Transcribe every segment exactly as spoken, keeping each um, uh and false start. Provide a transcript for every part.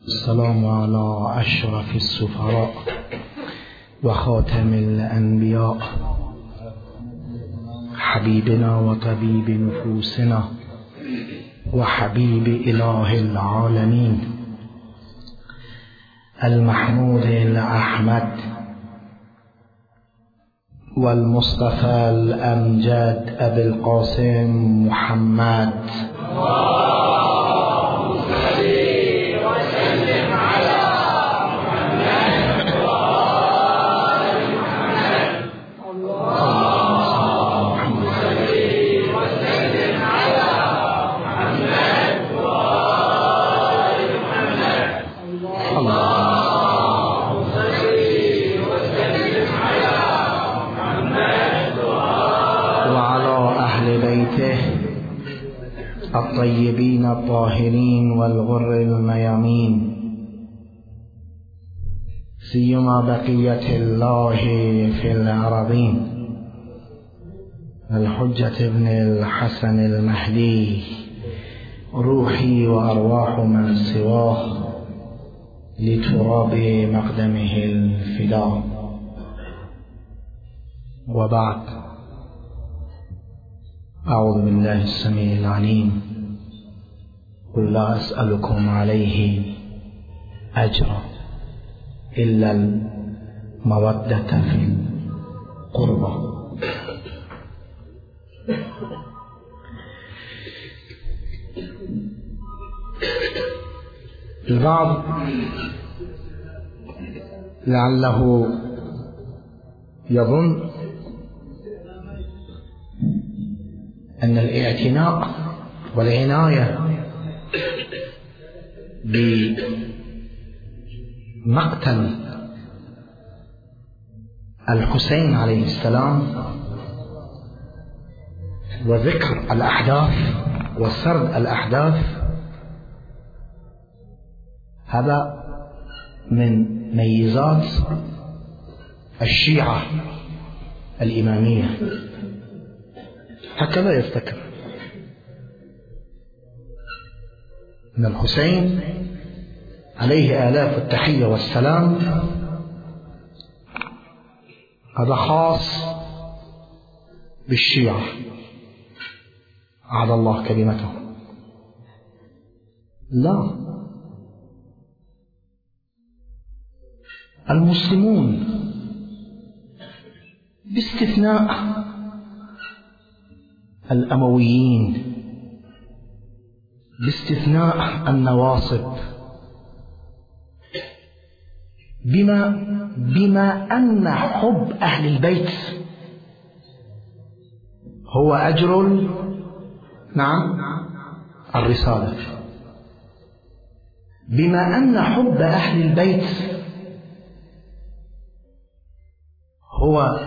السلام على أشرف السفراء وخاتم الأنبياء حبيبنا وطبيب نفوسنا وحبيب إله العالمين المحمود الأحمد والمصطفى الأمجد أبي القاسم محمد الطيبين الطاهرين والغر الميامين سيما بقية الله في الأراضين الحجة ابن الحسن المهدي روحي وأرواح من سواه لتراب مقدمه الفداء. وبعد، أعوذ بالله السميع العليم. قل لا أسألكم عليه أجرا إلا المودة في القربى. البعض لعله يظن أن الاعتناء والعناية بمقتل الحسين عليه السلام وذكر الأحداث وسرد الأحداث هذا من ميزات الشيعة الإمامية، هكذا يفتكر أن الحسين عليه آلاف التحية والسلام هذا خاص بالشيعة أعلى الله كلمته. لا، المسلمون باستثناء الأمويين، باستثناء النواصب، بما بما أن حب أهل البيت هو أجر نعم الرسالة، بما أن حب أهل البيت هو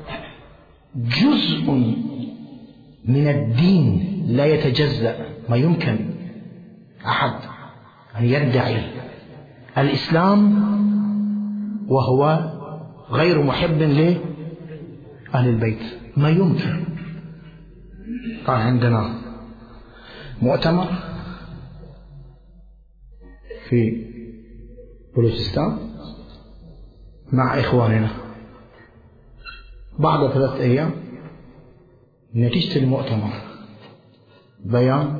جزء من الدين لا يتجزأ، ما يمكن أحد أن يدعي الإسلام وهو غير محب لأهل البيت، ما يمكن. طبعا عندنا مؤتمر في بلوچستان مع إخواننا، بعد ثلاثة أيام نتيجة المؤتمر بيان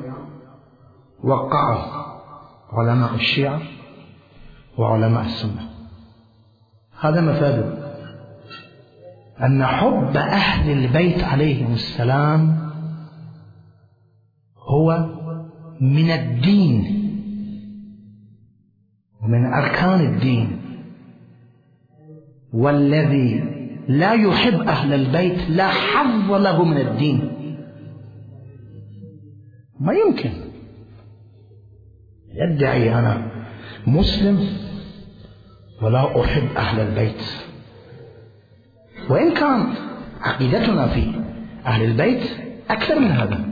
وقعه علماء الشيعة وعلماء السنة. هذا مفاده أن حب أهل البيت عليهم السلام هو من الدين ومن أركان الدين، والذي لا يحب أهل البيت لا حظ له من الدين. ما يمكن يدعي أنا مسلم ولا أحب أهل البيت، وإن كان عقيدتنا في أهل البيت أكثر من هذا.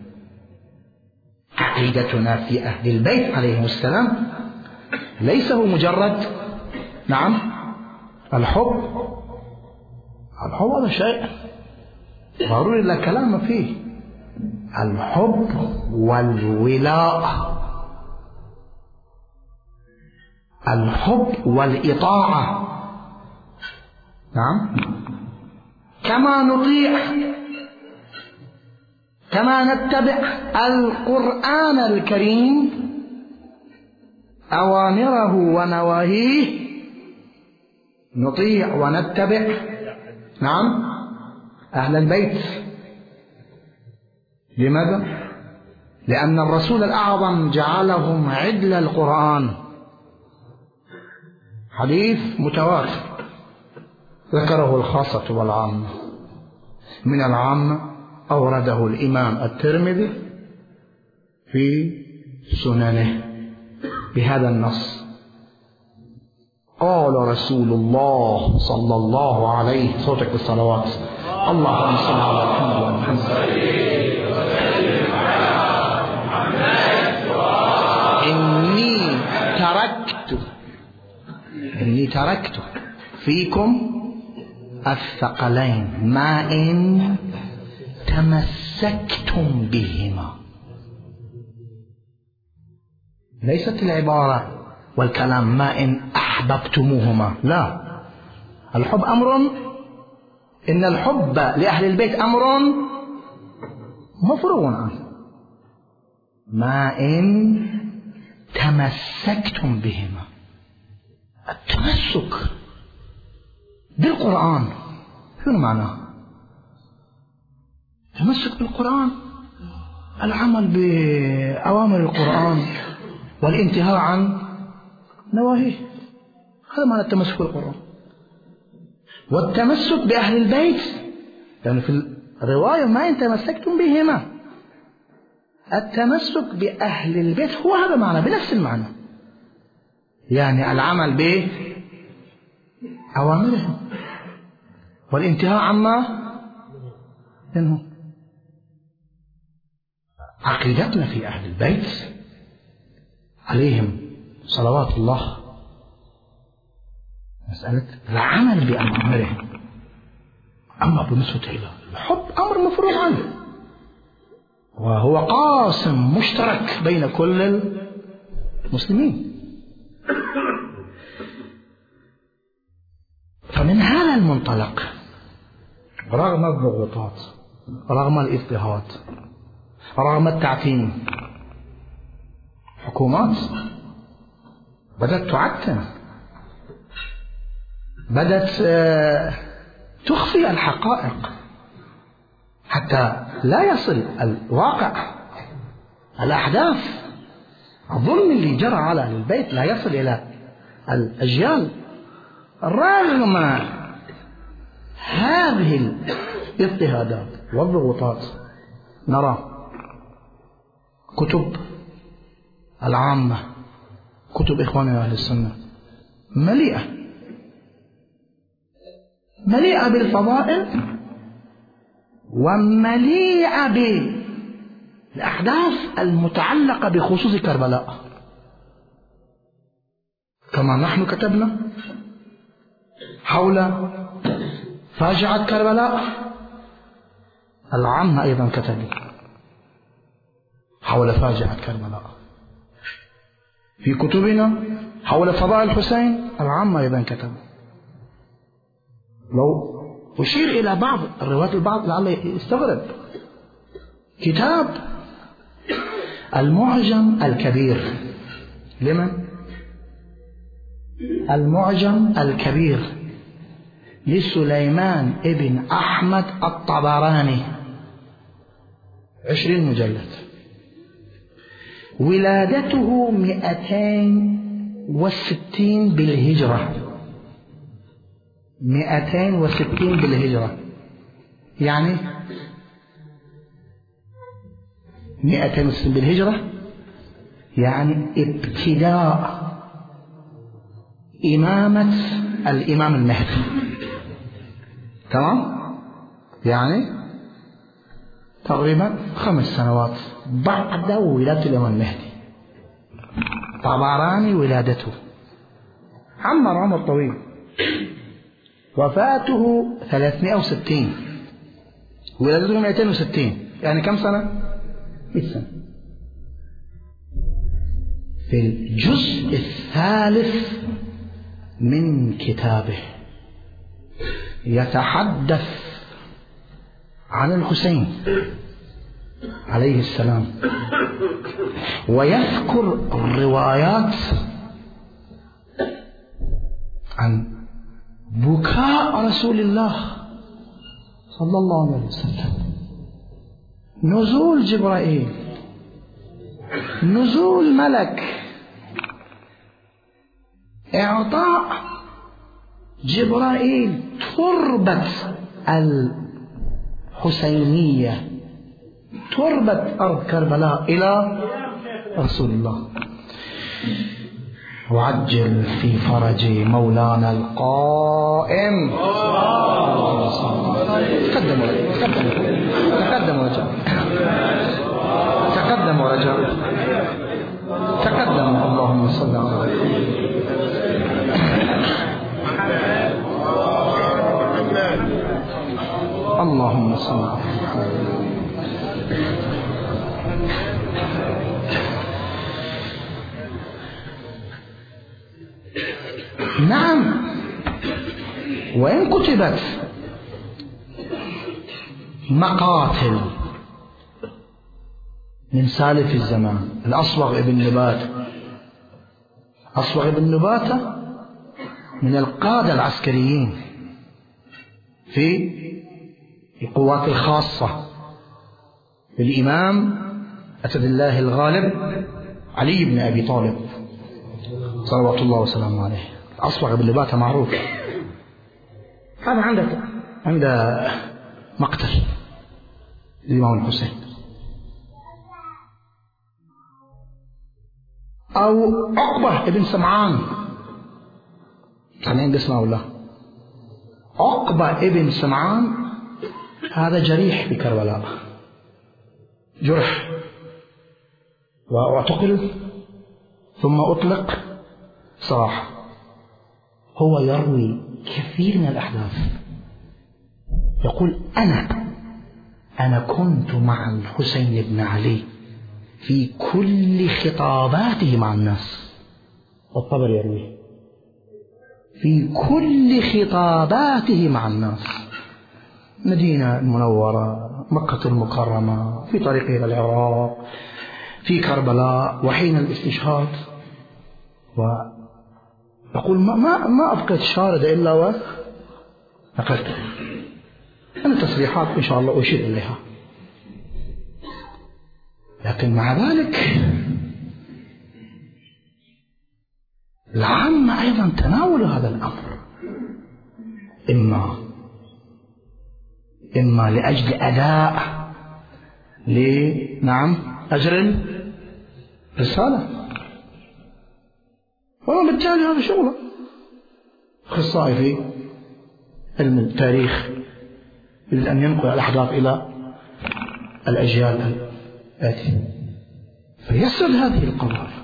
عقيدتنا في أهل البيت عليهم السلام ليس هو مجرد نعم الحب، الحب هذا شيء ضروري لا كلام فيه. الحب والولاء الحب والإطاعة. نعم، كما نطيع، كما نتبع القرآن الكريم أوامره ونواهيه، نطيع ونتبع نعم أهل البيت. لماذا؟ لأن الرسول الأعظم جعلهم عدل القرآن. حديث متواتر ذكره الخاصة والعامة. من العامة أورده الإمام الترمذي في سننه بهذا النص: قال رسول الله صلى الله عليه صوتك بالصلوات اللهم صل على محمد وعلى محمد إني تركت إني تركت فيكم الثقلين ما إن تمسكتم بهما. ليست العبارة والكلام ما إن أحببتموهما، لا، الحب أمر، إن الحب لأهل البيت أمر مفروغ عنه. ما إن تمسكتم بهما، التمسك بالقرآن شنو معناه؟ التمسك بالقرآن العمل بأوامر القرآن والانتهاء عن نواهيه، هذا معنى التمسك بالقرآن. والتمسك بأهل البيت يعني في الرواية ما إن تمسكتم بهما، التمسك بأهل البيت هو هذا معنى بنفس المعنى، يعني العمل بأوامرهم والانتهاء عما منه. عقيدتنا في أهل البيت عليهم صلوات الله مسألة العمل بأوامرهم. أما بالنسبة إلى الحب أمر مفروغ عنه، وهو قاسم مشترك بين كل المسلمين. فمن هذا المنطلق رغم الضغوطات، رغم الاضطهاد، رغم التعتيم، حكومات بدأت تعتم، بدأت تخفي الحقائق حتى لا يصل الواقع، الأحداث، الظلم اللي جرى على أهل البيت لا يصل إلى الأجيال. رغم هذه الاضطهادات والضغوطات نرى كتب العامة، كتب إخواننا أهل السنة مليئة مليئة بالفضائل ومليئة بالأحداث المتعلقة بخصوص كربلاء، كما نحن كتبنا حول فاجعة كربلاء، العامة أيضا كتبوا حول فاجعة كربلاء. في كتبنا حول فضاء الحسين العامة أيضا كتبوا. لو أشير إلى بعض الروايات البعض لعله يستغرب، كتاب المعجم الكبير لمن؟ المعجم الكبير لسليمان ابن أحمد الطبراني، عشرين مجلد، ولادته مئتين وستين بالهجرة، مئتين وستين بالهجرة، يعني مئتين وستين بالهجرة يعني ابتداء إمامة الإمام المهدي، تمام؟ يعني تقريبا خمس سنوات بعد ولادة الإمام المهدي. طبراني ولادته عمر عمر طويل، وفاته ثلاثمائة وستين، ولادته مئتين وستين، يعني كم سنة؟ مئة سنة. في الجزء الثالث من كتابه يتحدث عن الحسين عليه السلام، ويذكر الروايات عن بكاء رسول الله صلى الله عليه وسلم، نزول جبرائيل، نزول ملك، إعطاء جبرائيل تربة الحسينية، تربة أرض كربلاء إلى رسول الله. وعجل في فرج مولانا القائم. تقدم تقدم رجاء، تقدم رجاء، تقدم. اللهم صل على اللهم صل على نعم. وإن كتبت مقاتل من سالف الزمان، الأصبغ ابن نباتة، أصبغ ابن نباتة من القادة العسكريين في القوات الخاصة للإمام أسد الله الغالب علي بن أبي طالب صلوات الله وسلامه عليه. أصبغ ابن نباتة معروف، هذا عندك عند مقتل الإمام الحسين. أو عقبة ابن سمعان، سامعين باسمه ولا؟ عقبة ابن سمعان هذا جريح في كربلاء، جرح واعتقل ثم أطلق صراحة. هو يروي كثير من الأحداث، يقول أنا أنا كنت مع الحسين بن علي في كل خطاباته مع الناس. والطبري يروي في كل خطاباته مع الناس، مدينة المنورة، مكة المكرمة، في طريقه إلى العراق، في كربلاء، وحين الاستشهاد. ويقول ما, ما, ما أبقيت شاردة إلا ونقلته. أنا تصريحات إن شاء الله أشير إليها، لكن مع ذلك العامة أيضا تناولوا هذا الأمر، إما إما لأجل أداء لنعم أجر الرسالة، وبالتالي هذا شغله أخصائي في علم التاريخ يريد أن ينقل الأحداث إلى الأجيال الآتية فيسرد هذه القضايا.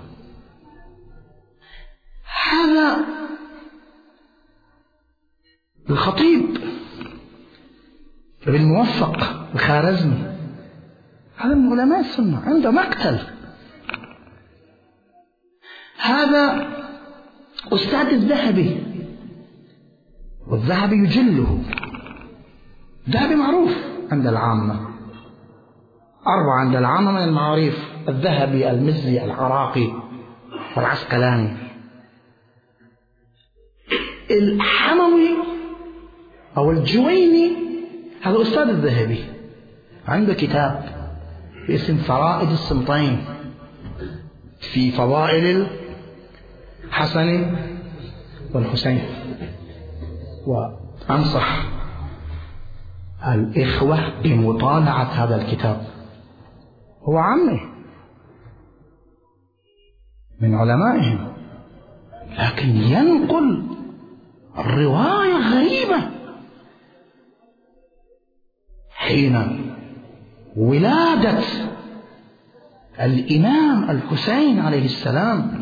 هذا الخطيب ابن موفق الخارزمي، هذا من علماء السنة، عنده مقتل. هذا أستاذ الذهبي، والذهبي يجله، الذهبي معروف عند العامة، أربعة عند العامة من المعاريف: الذهبي، المزي، العراقي، والعسقلاني. الحموي أو الجويني هذا أستاذ الذهبي، عنده كتاب باسم فرائد السمطين في فضائل الحسن والحسين. وأنصح الإخوة بمطالعة هذا الكتاب، هو عمه من علمائهم، لكن ينقل الرواية غريبة. حين ولادة الإمام الحسين عليه السلام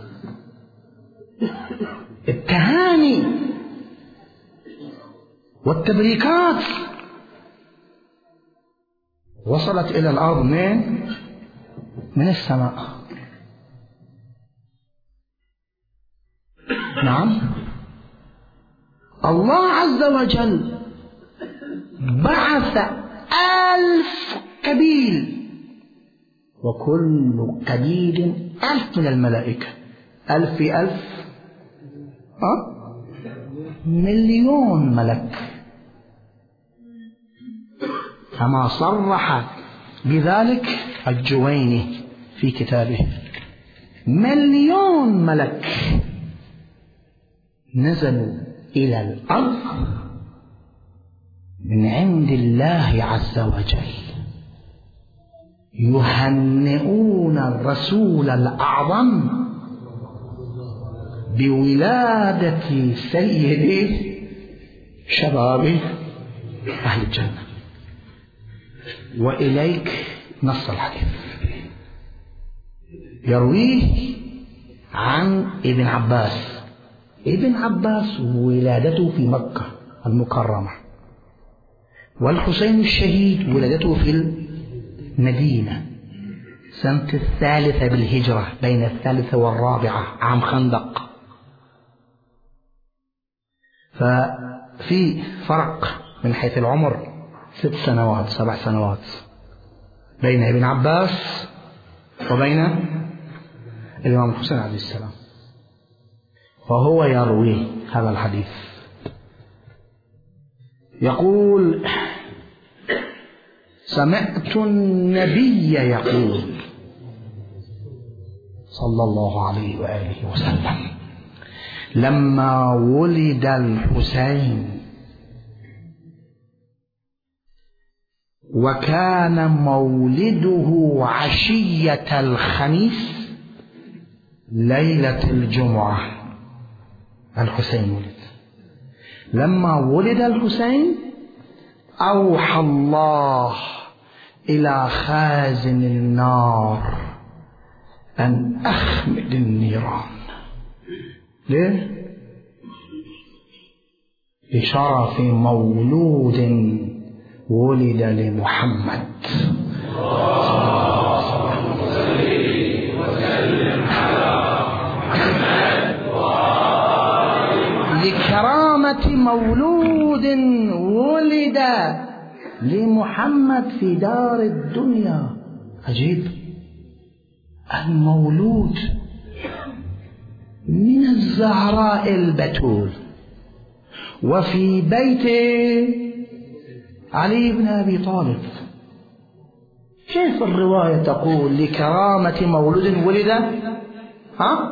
التهاني والتبريكات وصلت إلى الأرض من من السماء. نعم، الله عز وجل بعث ألف قبيل، وكل قبيل ألف من الملائكة. ألف في ألف أه؟ مليون ملك، كما صرح بذلك الجويني في كتابه. مليون ملك نزلوا إلى الأرض من عند الله عز وجل، يهنئون الرسول الأعظم بولادة سيد شباب أهل الجنة. وإليك نص الحديث، يرويه عن ابن عباس. ابن عباس ولادته في مكة المكرمة، والحسين الشهيد ولادته في المدينة سنة الثالثة بالهجرة، بين الثالثة والرابعة، عام خندق. ففي فرق من حيث العمر ست سنوات سبع سنوات بين ابن عباس وبين الإمام الحسين عليه السلام، فهو يروي هذا الحديث. يقول: سمعت النبي يقول صلى الله عليه وآله وسلم: لما ولد الحسين وكان مولده عشية الخميس ليلة الجمعة، الحسين ولد. لما ولد الحسين أوحى الله إلى خازن النار أن أخمد النيران. ليه؟ بشرف مولود ولد لمحمد. لكرامة مولود ولد لمحمد في دار الدنيا. عجيب، المولود من الزهراء البتول، وفي بيت علي بن أبي طالب. كيف الرواية تقول لكرامة مولود ولد ها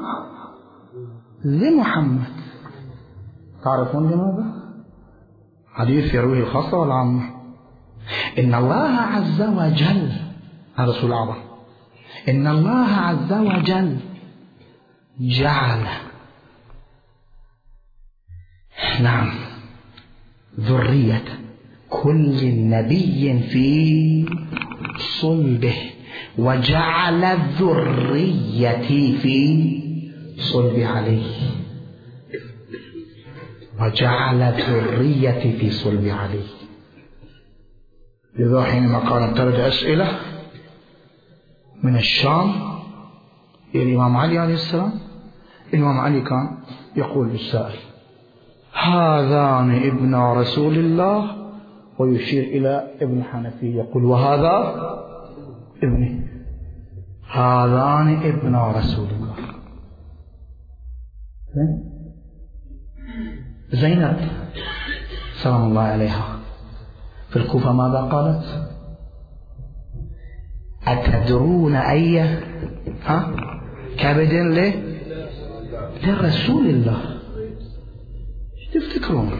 لمحمد؟ تعرفون لماذا؟ حديث يرويه الخاصة والعامة. إن الله عز وجل، هذا رسول الأعظم، إن الله عز وجل جعل نعم ذرية كل نبي في صلبه، وجعل الذرية في صلب علي، وجعل الذرية في صلب علي. لذا حينما كانت ترد أسئلة من الشام إلى الإمام علي عليه السلام، الإمام علي كان يقول للسائل: هذان ابن رسول الله، ويشير إلى ابن حنفي يقول: وهذا ابني. هذان ابن رسول الله. زينب سلام الله عليها في الكوفة ماذا قالت؟ أتدرون أي ها كبد له لرسول الله؟ تفتكرون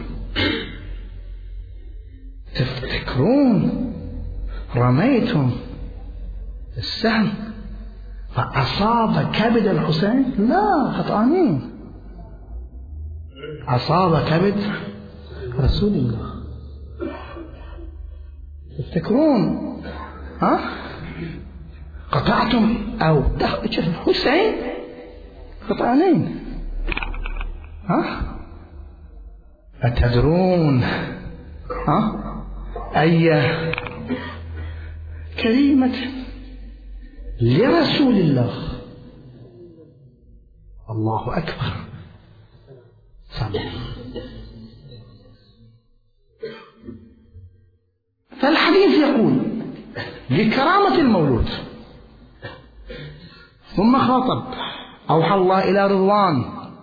تفتكرون رميتم السهم فأصاب كبد الحسين؟ لا، خطأنين، أصاب كبد رسول الله. تفتكرون ها قطعتم أو الحسين؟ خطأنين. ها أتدرون ها أي كلمة لرسول الله؟ الله أكبر. لكرامة المولود. ثم خاطب أوحى الله إلى رضوان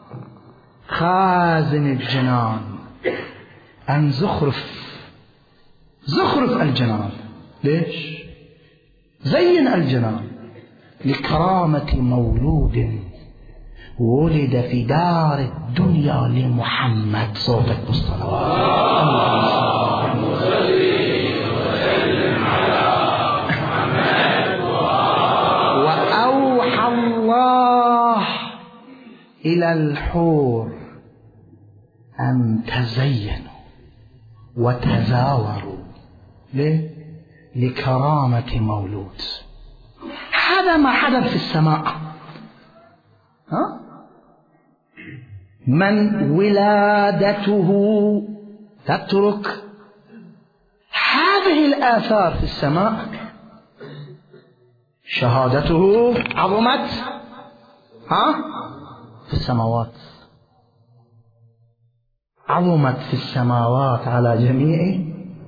خازن الجنان أن زخرف زخرف الجنان. ليش؟ زين الجنان لكرامة مولود ولد في دار الدنيا لمحمد. صوتك بالصلوات. اللهم صل وسلم على محمد. وأوحى الله إلى الحور أن تزينوا وتزاوروا. ليه؟ لكرامة مولود. هذا ما حدث في السماء. ها؟ من ولادته تترك هذه الآثار في السماء، شهادته عظمت ها في السماوات، عظمت في السماوات على جميع.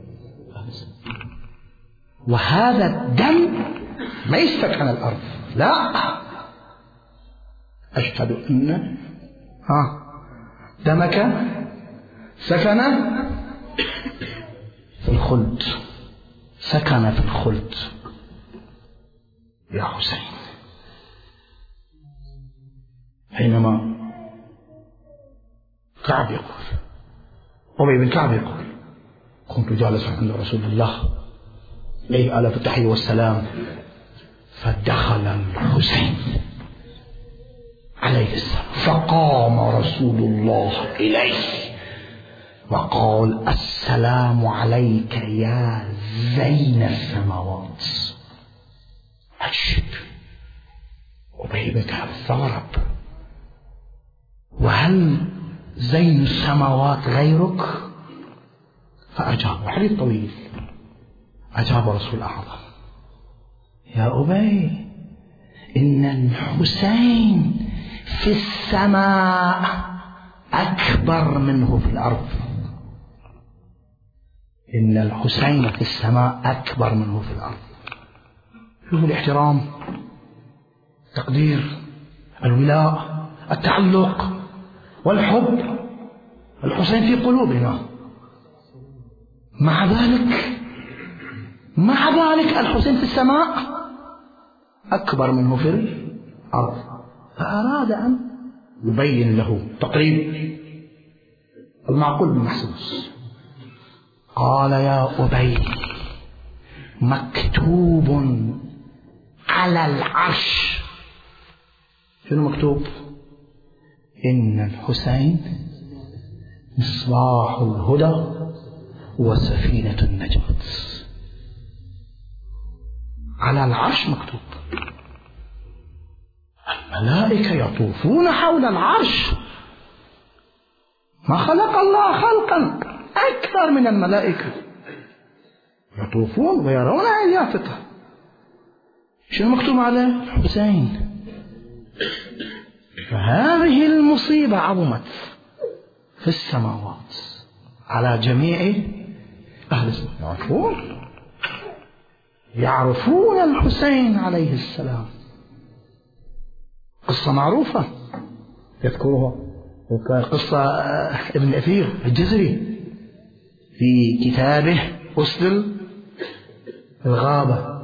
وهذا الدم ما يسفك عن الأرض، لا، أشهد أن ها دمك سكن في الخلد، سكن في الخلد يا حسين. حينما كعب يقول، أبي بن كعب يقول: كنت جالسا عند رسول الله عليه آلاف التحية والسلام، فدخل الحسين عليه السلام، فقام رسول الله إليه وقال: السلام عليك يا زين السماوات. عجب. أبي بن كعب استغرب: وهل زين السماوات غيرك؟ فأجاب حديث طويل. أجاب رسول الأعظم: يا أبي، إن الحسين في السماء أكبر منه في الأرض. إن الحسين في السماء أكبر منه في الأرض. شوفوا الاحترام، التقدير، الولاء، التعلق والحب. الحسين في قلوبنا، مع ذلك مع ذلك الحسين في السماء أكبر منه في الأرض. فأراد أن يبين له تقريب المعقول بالمحسوس. قال: يا أبي، مكتوب على العرش. شنو مكتوب؟ إن الحسين مصباح الهدى وسفينة النجاة. على العرش مكتوب. الملائكة يطوفون حول العرش. ما خلق الله خلقا أكثر من الملائكة، يطوفون ويرون آياته. شنو مكتوب عليه؟ الحسين. فهذه المصيبة عظمت في السماوات على جميع أهل السماء. يعرفون يعرفون الحسين عليه السلام. قصة معروفة يذكرها قصة ابن الأثير الجزري في كتابه أسد الغابة.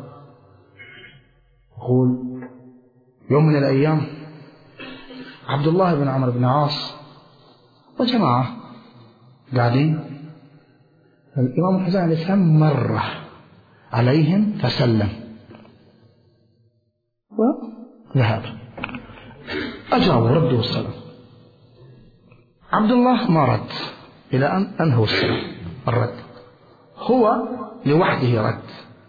يقول: يوم من الأيام عبد الله بن عمرو بن عاص وجماعة قاعدين، الإمام الحسين عليه السلام مر عليهم فسلم وذهب. أجابوا ردوا السلام. عبد الله ما رد إلى أن أنهوا السلام الرد، هو لوحده رد.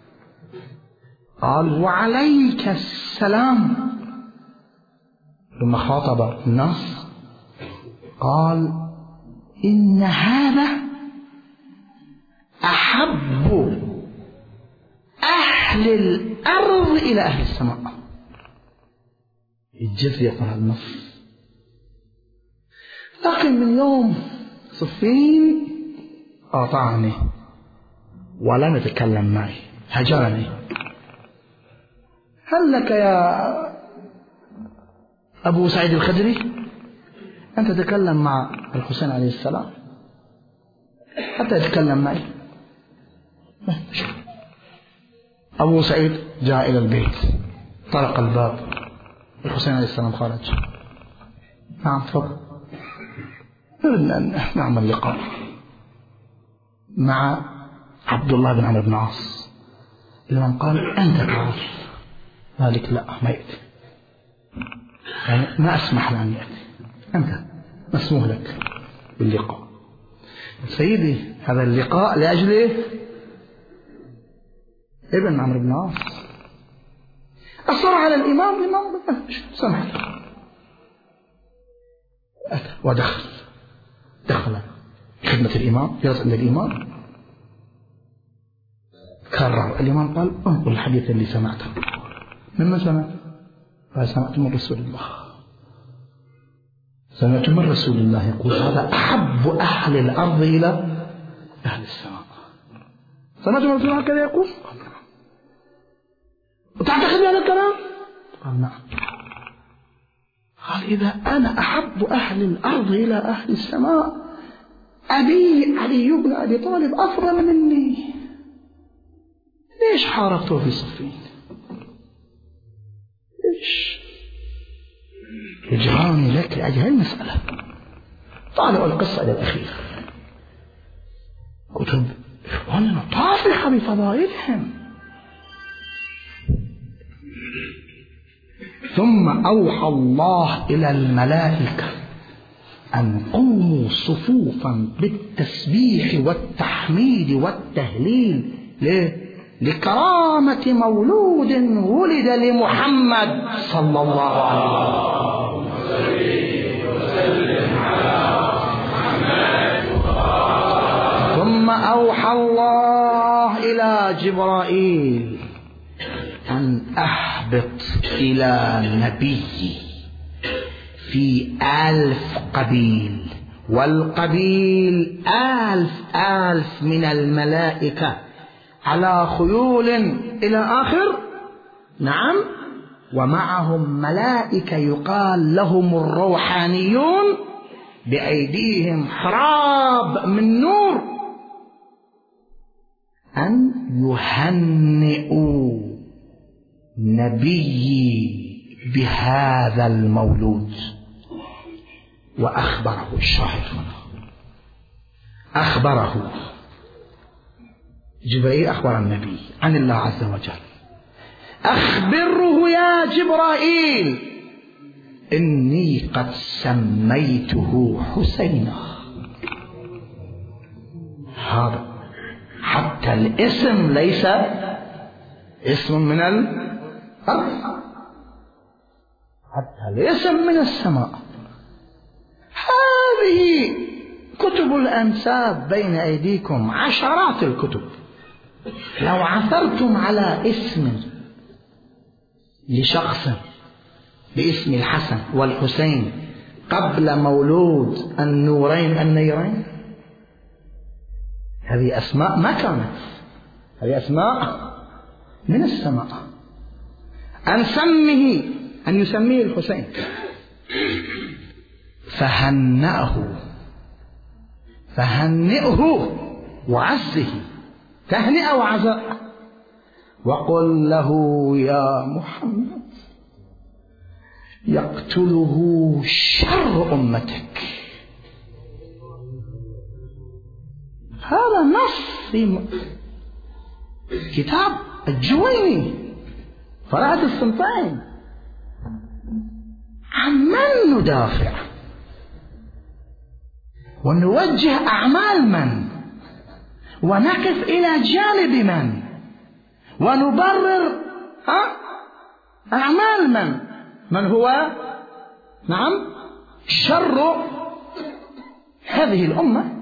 قال: وعليك السلام. ثم خاطب الناس قال: إن هذا أحب أهل الأرض إلى أهل السماء. الجزء يقول النص. لكن من يوم صفين قاطعني ولم يتكلم معي، هجرني هل لك يا أبو سعيد الخدري أن تتكلم مع الحسين عليه السلام حتى يتكلم معي؟ أبو سعيد جاء إلى البيت، طرق الباب، الحسين عليه السلام خارج. نعم تفضل. نريد أن نعمل لقاء مع عبد الله بن عمرو بن العاص. لمن قال أنت تعرف ذلك؟ لا، ما يأتي، يعني ما أسمح له أن يأتي، أنت مسموح لك باللقاء. سيدي هذا اللقاء لأجله ابن عمرو بن العاص أصر على الإمام، الإمام سمح أتى ودخل دخل خدمة الإمام، جلس عند الإمام، كرر. الإمام قال انقل الحديث اللي سمعته. ممن سمعت؟ قال سمعت من رسول الله، سمعت من رسول الله يقول هذا أحب أهل الأرض إلى أهل السماء. سمعت من رسول الله كذا يقول؟ وتعتقد بهذا الكلام؟ قال نعم. قال إذا أنا أحب أهل الأرض إلى أهل السماء، أبي علي بن أبي طالب أفضل مني، ليش حاربته في صفين؟ ليش؟ إجرامي لك لأجل المسألة. طالعوا القصة إلى الأخير، كتب إخواننا طافحة بفضائلهم. ثم أوحى الله إلى الملائكة أن قوموا صفوفا بالتسبيح والتحميد والتهليل. ليه؟ لكرامة مولود ولد لمحمد صلى الله عليه وسلم. ثم أوحى الله إلى جبرائيل أن أهبط إلى نبي في ألف قبيل، والقبيل ألف ألف من الملائكة على خيول إلى آخر. نعم، ومعهم ملائكة يقال لهم الروحانيون بأيديهم حراب من نور، أن يهنئوا نبي بهذا المولود. وأخبره الشاهد منه، أخبره جبريل، أخبر النبي عن الله عز وجل. أخبره يا جبرائيل إني قد سميته حسينا. هذا حتى الاسم ليس اسم من الأرض، حتى الاسم من السماء. هذه كتب الأنساب بين أيديكم، عشرات الكتب. لو عثرتم على اسم لشخص باسم الحسن والحسين قبل مولود النورين النيرين، هذه أسماء ما كانت، هذه أسماء من السماء. أن سمه، أن يسميه الحسين، فهنأه، فهنئه وعزه، تهنئة وعزاء. وقل له يا محمد يقتله شر أمتك. هذا نص في كتاب الجويني فرات الصنفين. عن من ندافع ونوجه أعمال من، ونقف إلى جانب من، ونبرر ها أعمال من من هو نعم شر هذه الأمة،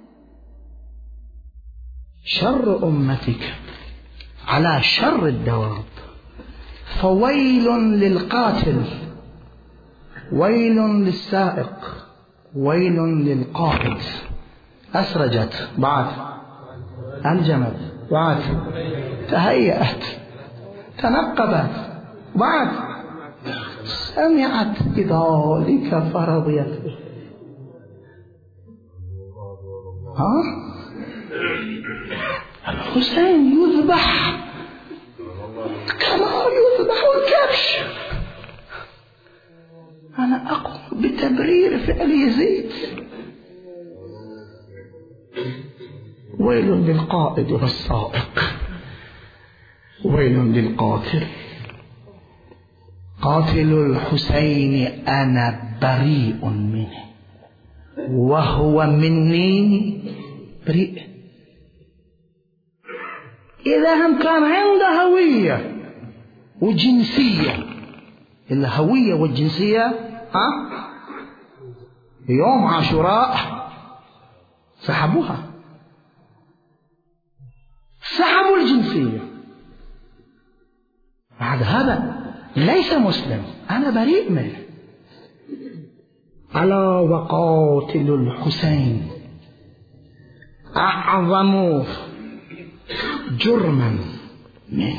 شر أمتك على شر الدواب. فويل للقاتل، ويل للسائق، ويل للقائد. أسرجت بعد، أنجمت بعد، تهيأت، تنقبت، بعد سمعت بذلك فرضيت به. ها الحسين يذبح كما يذبح الكبش. أنا أقوم بتبرير فعل يزيد. ويل للقائد والسائق، ويل للقاتل. قاتل الحسين أنا بريء منه وهو مني بريء. إذا هم كان عنده هوية وجنسية، الهوية والجنسية ها يوم عاشوراء سحبوها، سحبوا الجنسية. بعد هذا ليس مسلم، أنا بريء منه. ألا وقاتل الحسين أعظم جرما منه.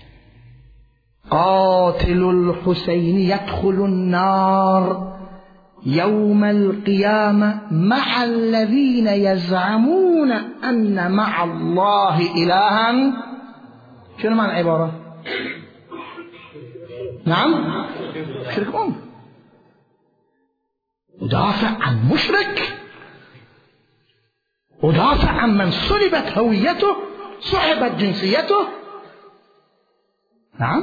قاتل الحسين يدخل النار يوم القيامة مع الذين يزعمون أن مع الله إلها. شنو معنى العبارة؟ نعم شرك أم. ودافع عن مشرك، ودافع عن من سلبت هويته، سحبت جنسيته. نعم.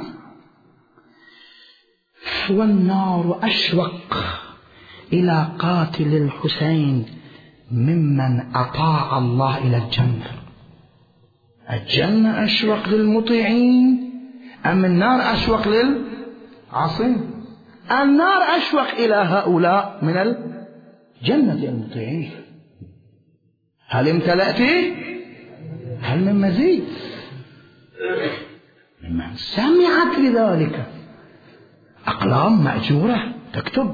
والنار أشوق إلى قاتل الحسين ممن أطاع الله إلى الجنة. الجنة أشوق للمطيعين أم النار أشوق للعاصين؟ النار أشوق إلى هؤلاء من الجنة المطيعين. هل امتلأت؟ هل من مزيد؟ من سمعت بذلك أقلام مأجورة تكتب،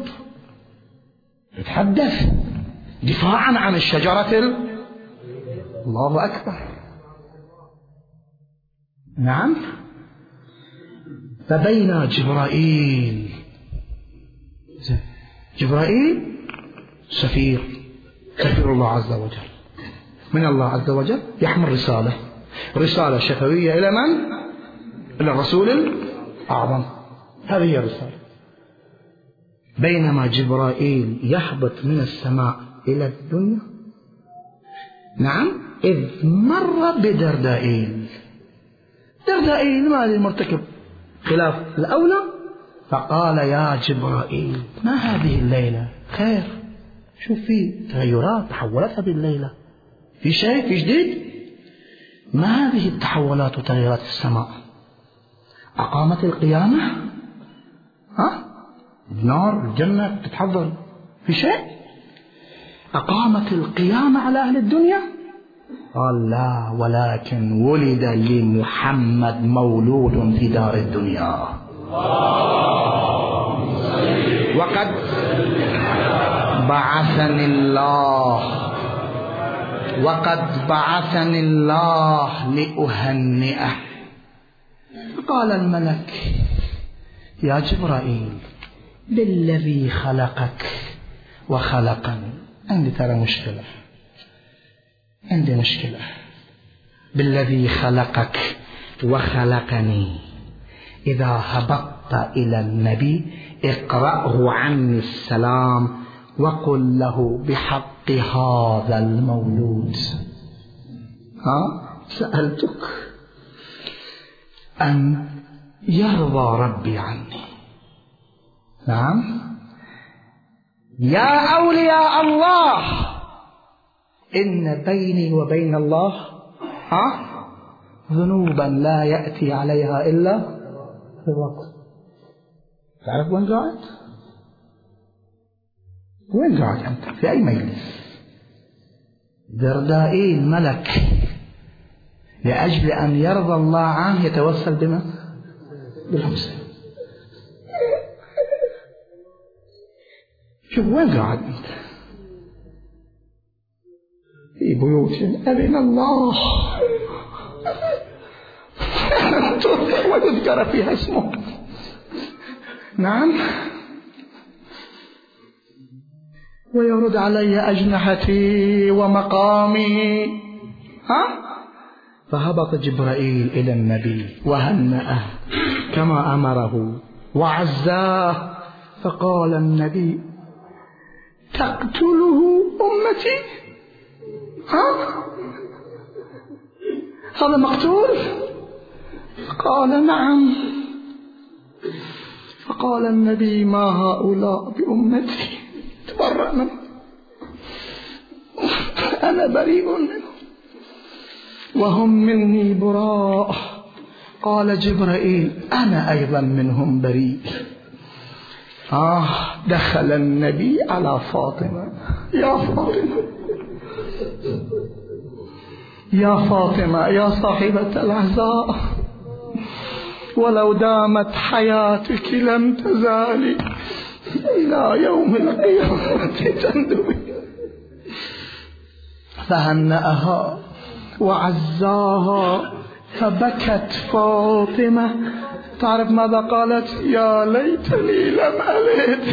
تتحدث دفاعا عن الشجرة. الله أكبر. نعم. فبين جبرائيل، جبرائيل سفير سفير الله عز وجل من الله عز وجل، يحمل رسالة رسالة شفوية إلى من؟ إلى الرسول الأعظم. هذه هي الرسالة. بينما جبرائيل يهبط من السماء إلى الدنيا، نعم، إذ مر بدردائيل. دردائيل ما المرتكب خلاف الأولى، فقال يا جبرائيل ما هذه الليلة؟ خير، شوف في تغيرات تحولت هذه الليلة، في شيء في جديد؟ ما هذه التحولات وتغيرات في السماء؟ أقامت القيامة؟ ها؟ النار الجنة تتحضر، في شيء؟ أقامت القيامة على أهل الدنيا؟ قال لا، ولكن ولد لمحمد مولود في دار الدنيا، وقد بعثني الله وقد بعثني الله لأهنئه. قال الملك يا جبرائيل بالذي خلقك وخلقني. عندي ترى مشكلة، عندي مشكلة. بالذي خلقك وخلقني، إذا هبطت إلى النبي اقرأه عني السلام وقل له بحق هذا المولود. ها؟ سألتك أن يرضى ربي عني. نعم. يا أولياء الله إن بيني وبين الله ها ذنوبا لا يأتي عليها إلا في الوقت. تعرف وين قاعد؟ وين قاعد أنت؟ في أي مجلس؟ دردائيل ملك لأجل أن يرضى الله عنه يتوسل بما؟ بالحسين. شوف وين قاعد أنت؟ في بيوت أذن الله ويذكر فيها اسمه نعم. ويرد علي أجنحتي ومقامي. ها؟ فهبط جبرائيل إلى النبي وهنأه كما أمره وعزاه، فقال النبي: تقتله أمتي؟ ها؟ هذا مقتول؟ قال: نعم. فقال النبي: ما هؤلاء بأمتي، تبرأ منهم، أنا بريء منهم وهم مني براء. قال جبرائيل: أنا أيضا منهم بريء. آه دخل النبي على فاطمة: يا فاطمة، يا فاطمة، يا صاحبة العزاء، ولو دامت حياتك لم تزالي إلى يوم القيامة تندبي. فهنأها وعزاها، فبكت فاطمة. تعرف ماذا قالت؟ يا ليتني لم ألد،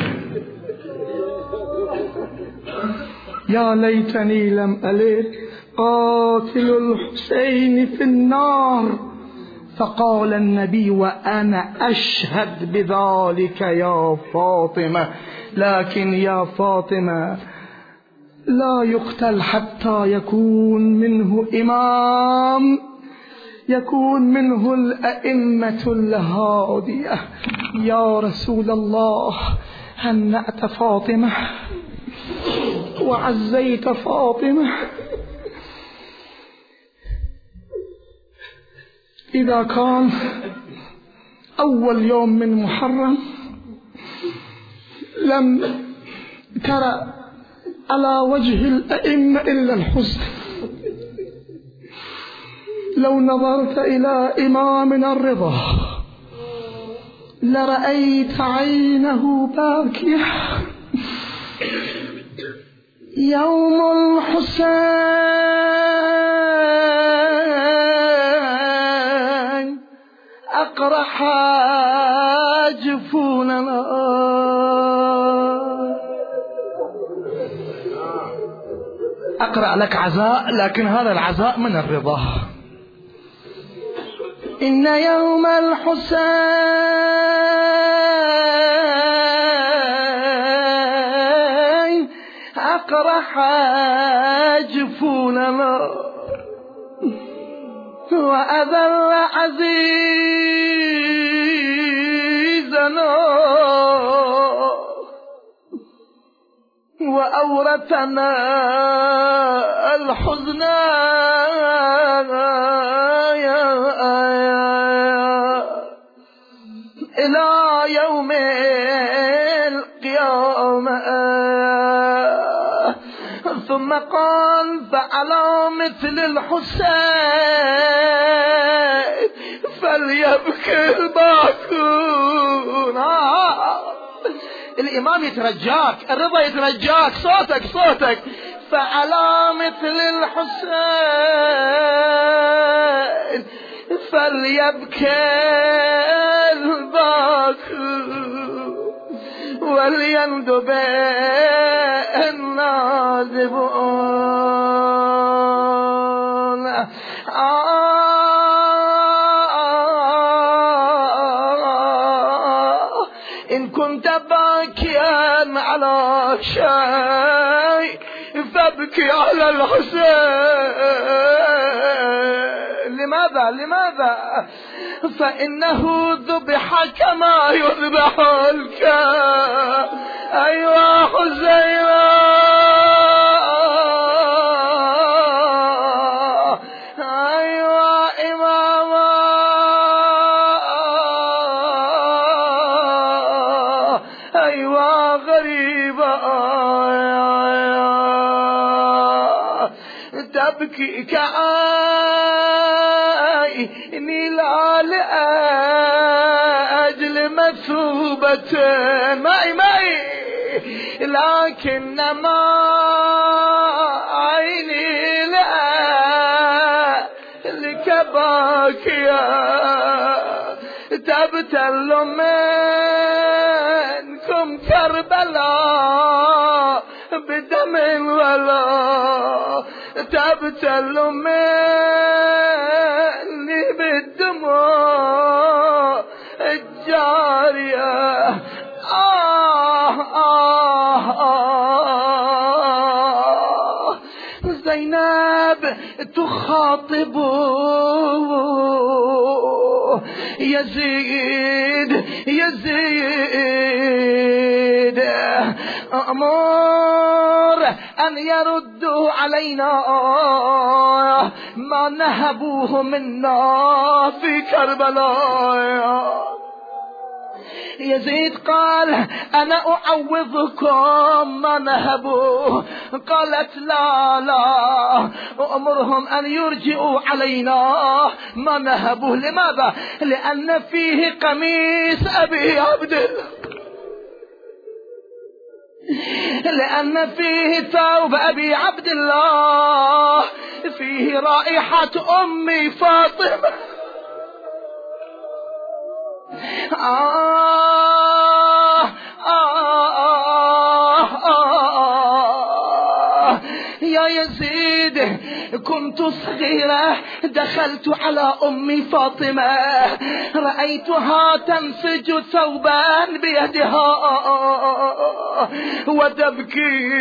يا ليتني لم ألد، قاتل الحسين في النار. فقال النبي: وأنا أشهد بذلك يا فاطمة، لكن يا فاطمة لا يقتل حتى يكون منه إمام، يكون منه الأئمة الهادية. يا رسول الله، هنأت فاطمة وعزيت فاطمة. إذا كان أول يوم من محرم لم ترى على وجه الأئمة إلا الحزن، لو نظرت إلى إمامنا الرضا لرأيت عينه باكية. يوم الحسين أقرح جفوننا، أقرأ لك عزاء، لكن هذا العزاء من الرضا. إن يوم الحسين أقرح جفوننا، وأذل عزيزنا، وأورثنا الحزن إلى يوم القيامة. ثم قال: فعلى مثل الحسين فليبكي الباكون. الإمام يترجاك، الرضا يترجاك، صوتك صوتك. فعلى مثل الحسين فليبكي الباكون وليندب النازبون. آه إن كنت باكيا على شيء فابكي على الحسين. لماذا؟ لماذا؟ فإنه ذبح كما يذبح الكلب. أيوة حسين، أيوة إماما، أيوة غريبة، تبكي كعيني لا لأجل مثوبة معي معي، لكنما عيني لأجلك باكية تبتل من لكم كربلاء بدم ولا تبتل مني بالدموع الجارية. آه آه آه زينب تخاطب يزيد يزيد أمر أن يردوا علينا ما نهبوه منا في كربلاء. يزيد قال أنا أعوضكم ما نهبوه. قالت لا لا أمرهم أن يرجعوا علينا ما نهبوه. لماذا؟ لأن فيه قميص أبي عبد الله، لأن فيه ثوب أبي عبد الله، فيه رائحة أمي فاطمة. آه آه آه آه يا يزيد كنت صغيرة دخلت على أمي فاطمة رأيتها تنسج ثوبا بيدها وتبكي.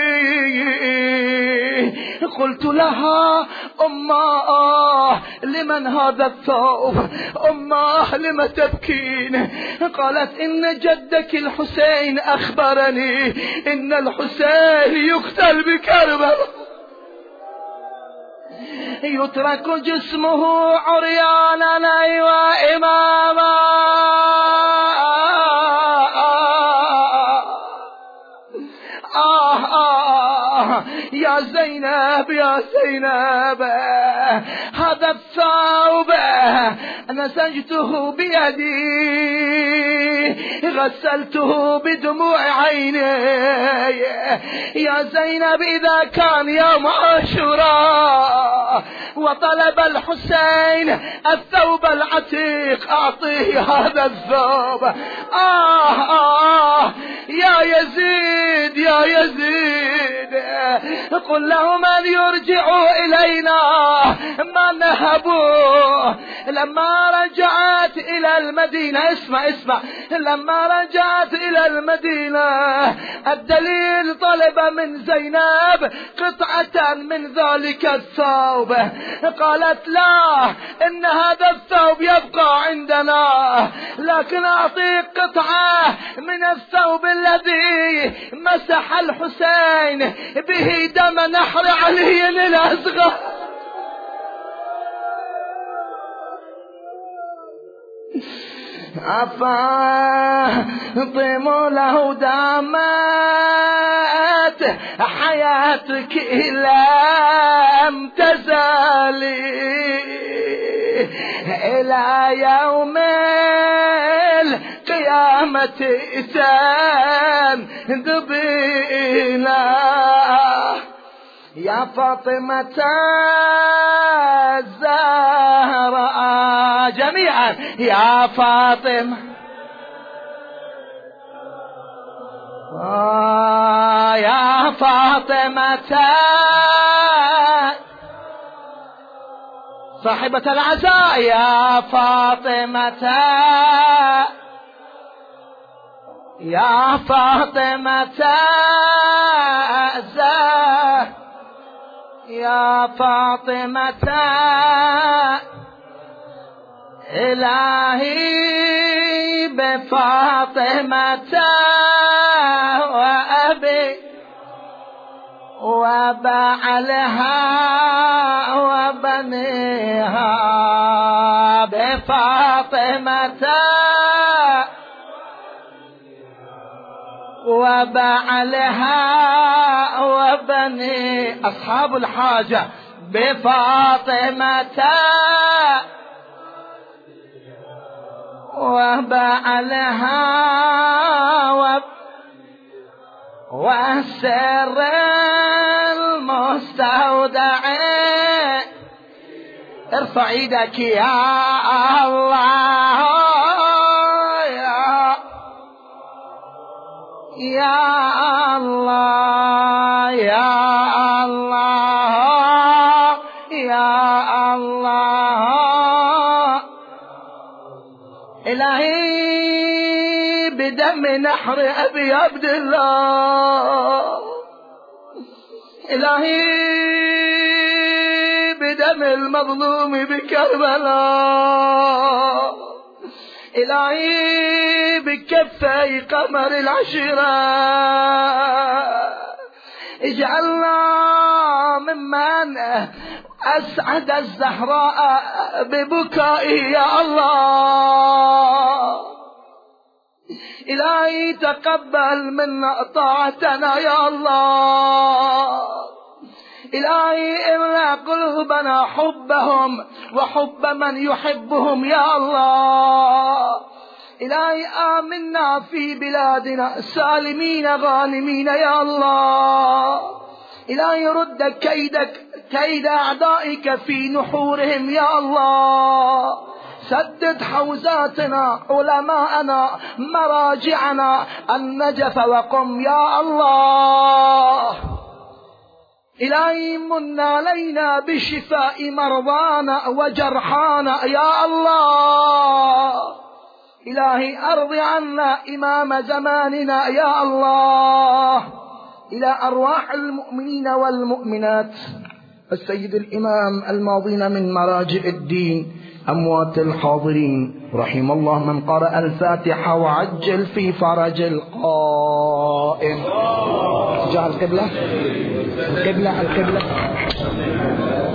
قلت لها أماه لمن هذا الثوب؟ أماه لم تبكين؟ قالت إن جدك الحسين أخبرني إن الحسين يقتل بكربلاء، يترك جسمه عريانا وإماما. آه آه يا زينب يا زينب هذا الثوب نسجته بيدي غسلته بدموع عيني. يا زينب إذا كان يوم عاشوراء وطلب الحسين الثوب العتيق أعطيه هذا الثوب. آه آه يا يزيد يا يزيد قل لهم أن يرجعوا إلينا ما نهبوه. لما رجعت إلى المدينة اسمع اسمع لما رجعت إلى المدينة الدليل طلب من زينب قطعة من ذلك الثوب. قالت لا إن هذا الثوب يبقى عندنا، لكن أعطيك قطعة من الثوب الذي مسح الحسين به دم نحر علي الأصغر. أفاطم له دامت حياتك لم تزالي إلى يوم القيامة تنذبينا. يا فاطمة الزهراء جميعا يا فاطمة آه يا فاطمة صاحبة العزاء يا فاطمة يا فاطمة الزهراء يا فاطمة إلهي بفاطمة وأبي وبعلها وبنيها بفاطمة وبعلها وبني أصحاب الحاجة بفاطمة وبعلها وب والسر المستودع. ارفع ايدك يا الله يا يا الله يا الله يا الله إلهي بدم نحر أبي عبد الله إلهي بدم المظلوم بكربلاء إلهي بكفي قمر العشرة اجعلنا ممن أسعد الزهراء ببكائه يا الله إلهي تقبل منا طاعتنا يا الله إلهي إملأ قلوبنا حبهم وحب من يحبهم يا الله إلهي آمنا في بلادنا سالمين غانمين يا الله إلهي رد كيدك كيد أعدائك في نحورهم يا الله سدد حوزاتنا علماءنا مراجعنا النجف وقم يا الله إلهي من علينا بشفاء مرضانا وجرحانا يا الله إلهي أرض عنا إمام زماننا يا الله إلى أرواح المؤمنين والمؤمنات السيد الإمام الماضين من مراجع الدين أموات الحاضرين رحم الله من قرأ الفاتحة وعجل في فرج القائم. جعل القبلة القبلة القبلة